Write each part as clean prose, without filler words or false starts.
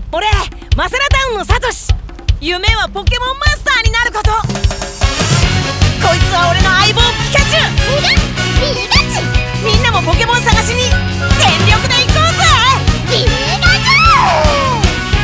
俺マサラタウンのサトシ。夢はポケモンマスターになること。こいつは俺の相棒ピカチュウ。ピカチュウ。みんなもポケモン探しに全力で行こうぜ。ピカチュウ。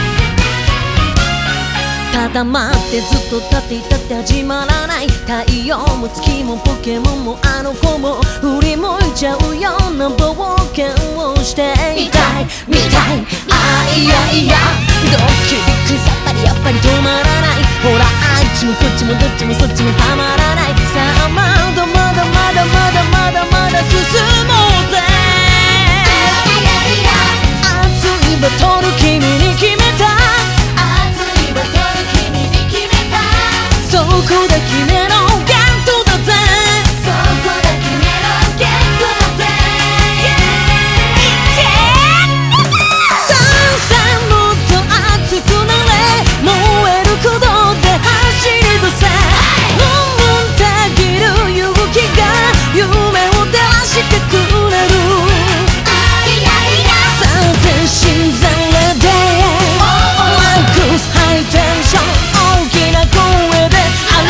ただ待ってずっと立っていたって始まらない。太陽も月もポケモンもあの子も振り向いちゃうような冒険をしていたい。見たい。あいやいやドキリクさっぱりやっぱり止まらない。ほらあっちもこっちもどっちもそっちもたまらない。さあまだまだまだまだまだまだ進もうぜ。熱いバトル君に決めた。そこで決めろゲットだぜ。そこで決めろゲットだぜ。いけさあもっと熱くなれ。燃える鼓動で走り出せ。たぎる勇気が夢を照らしてくれる。さあ全身全霊でマックスハイテンション大きな声で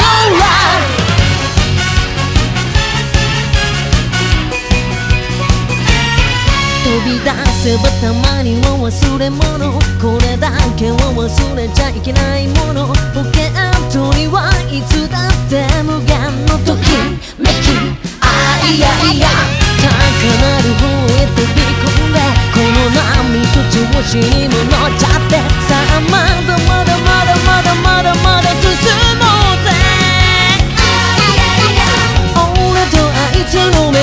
飛び出せばたまには忘れ物。これだけは忘れちゃいけないもの。ポケットにはいつだって無限のときめき。あいやいや高鳴る方へ飛び込んでこの波と調子にも乗っちゃって。さあまだまだまだまだまだまだ進もうぜ。俺とあいつの